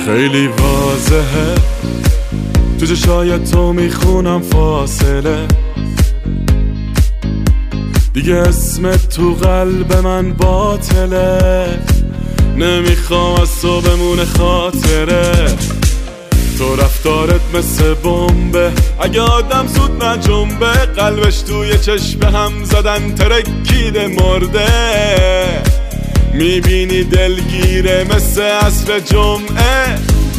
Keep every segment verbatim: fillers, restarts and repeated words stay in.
خیلی واضحه تو چشای تو میخونم فاصله، دیگه اسمت تو قلب من باطله، نمیخوام از تو بمونه خاطره. تو رفتارت مثل بمبه، اگه آدم زود نجنبه، قلبش توی چشم هم زدن ترکیده مرده. میبینی دلگیره مثل عصر جمعه،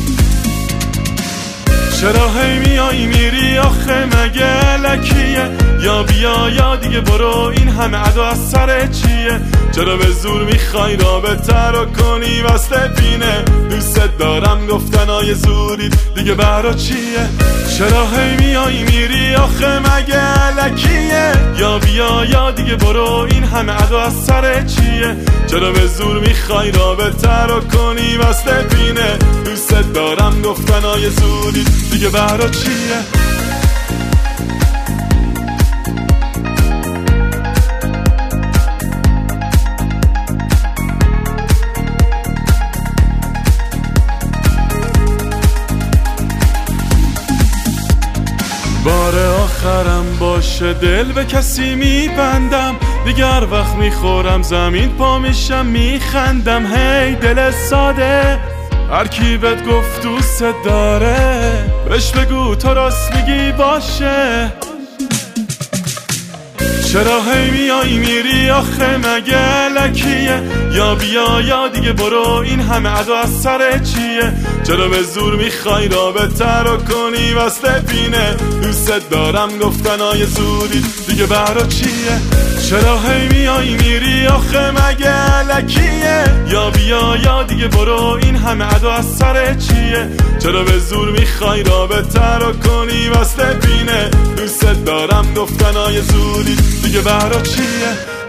چرا هی میایی میری آخه مگه لکیه؟ یا بیا یا دیگه برو، این همه ادا از سر چیه؟ چرا به زور میخوای رابطه رو کنی وصل پینه؟ دوست دارم گفتنای زورید دیگه برا چیه؟ چرا هی میایی میری آخه مگه لکیه؟ یا بیا یا دیگه برو، این همه ادا از سر چیه؟ چرا به زور میخوای رابطه رو کنی وصل پینه؟ دوست دارم گفتنای زورید دیگه برا چیه؟ بار آخرم باشه دل به کسی میبندم، دیگر وقت میخورم زمین پا میشم میخندم. هی دل ساده، هر کی بهت گفت دوست داره بهش بگو تو راست میگی باشه. چرا هی میایی میری آخه مگه لکیه؟ یا بیا یا دیگه برو، این همه ادا از سر چیه؟ چرا به زور میخوای رابطه رو کنی وصل پینه؟ دوست دارم گفتنای زوری دیگه برا چیه؟ چرا هی میایی میری آخه مگه لکیه؟ یا بیا یا دیگه برو، این همه ادا از سر چیه؟ چرا به زور میخوای رابطه رو کنی وصل پینه؟ دوست دارم گفتنای زوری دیگه برا چیه؟